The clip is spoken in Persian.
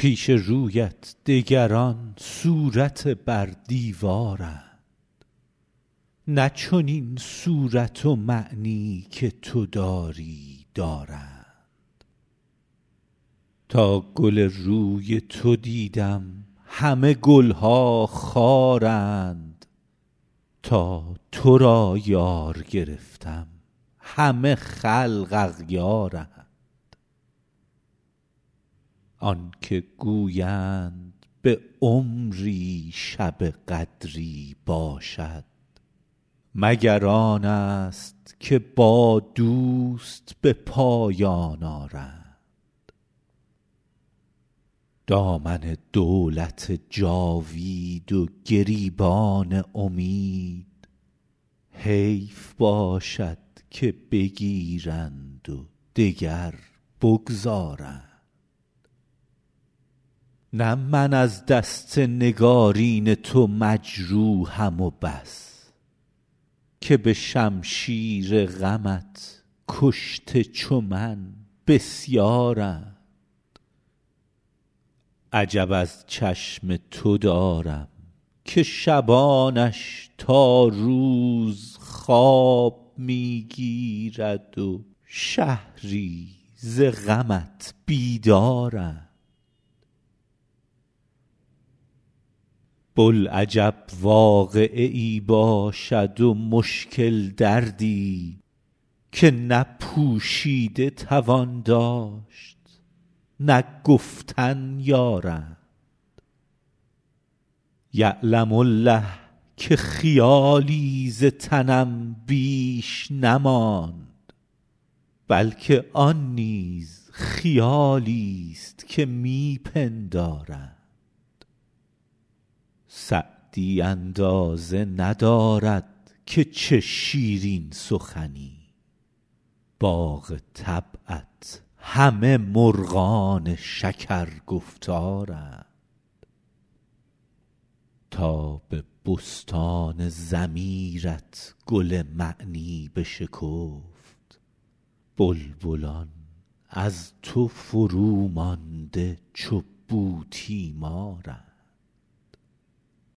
پیش رویت دگران صورت بر دیوارند، نه چنین صورت و معنی که تو داری دارند. تا گل روی تو دیدم همه گلها خارند، تا تو را یار گرفتم همه خلق اغیارند. آن که گویند به عمری شب قدری باشد، مگر آن است که با دوست به پایان آرند. دامن دولت جاوید و گریبان امید، حیف باشد که بگیرند و دگر بگذارند. نه من از دست نگارین تو مجروحم و بس، که به شمشیر غمت کشته چو من بسیارند. عجب از چشم تو دارم که شبانش تا روز خواب می گیرد و شهری ز غمت بیدارند. بوالعجب واقعه ای باشد و مشکل دردی، که نه پوشیده توان داشت نه گفتن یارند. یعلم الله که خیالی ز تنم بیش نماند، بلکه آن نیز خیالی است که می پندارند. سعدی اندازه ندارد که چه شیرین سخنی، باغ طبعت همه مرغان شکر گفتارند. تا به بستان ضمیرت گل معنی بشکفت، بلبلان از تو فرومانده چو بوتیمارند.